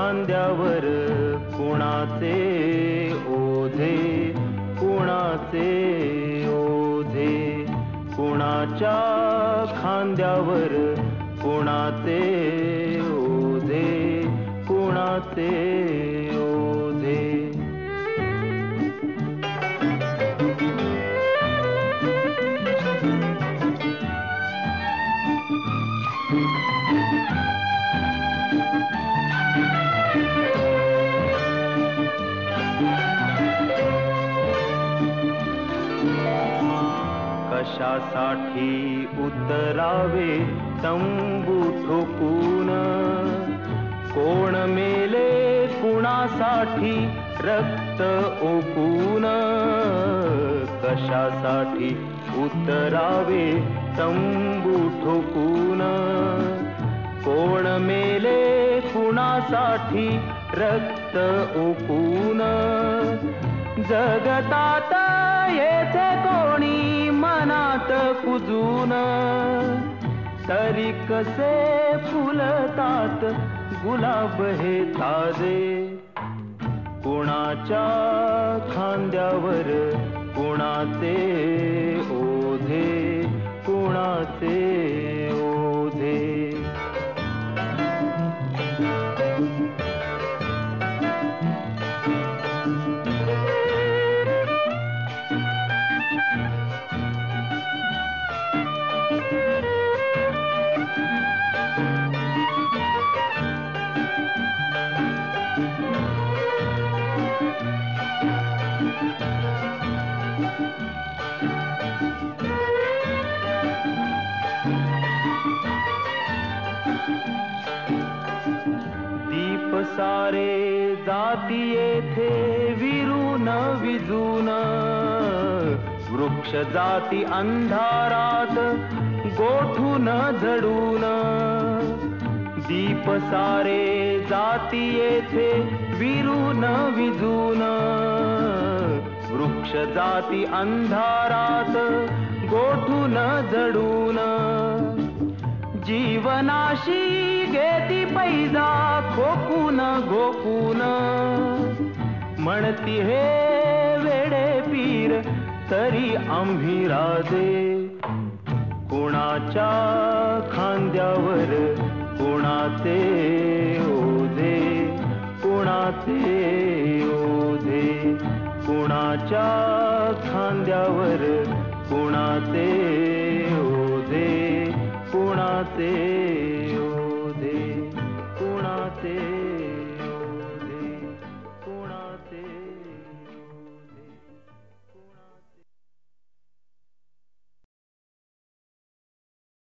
खांद्यावर कुणाचे ओझे, कुणाचे ओझे, कुणाच्या खांद्यावर कुणाचे ओझे, कुणाचे ओझे. कशासाठी उतरावे तंबू ठोकून, कोण मेले कुणासाठी रक्त ओकून. कशासाठी उतरावे तंबू ठोकून, कोण मेले कुणासाठी रक्त ओकून. जगतात येथे कोणी मनात कुजून, तरी कसे फुलतात गुलाब हे ताजे. कुणाच्या खांद्यावर कुणाचे ओझे, कुणाचे ओझे. दीप सारे जाती येथे विरून विजून, वृक्ष जाती अंधारात गोठून झडून. दीप सारे जाती येथे विरून विजून, वृक्ष जाती अंधारात गोठून झडून. जीवनाशी घेती पैजा खोकून घोकून, म्हणती हे वेडे पीर तरी आम्ही राजे. कुणाच्या खांद्यावर कुणाचे ओझे, कुणाचे ओझे, कुणाच्या खांद्यावर कुणाचे ओझे, कुणाचे ओझे, कुणाचे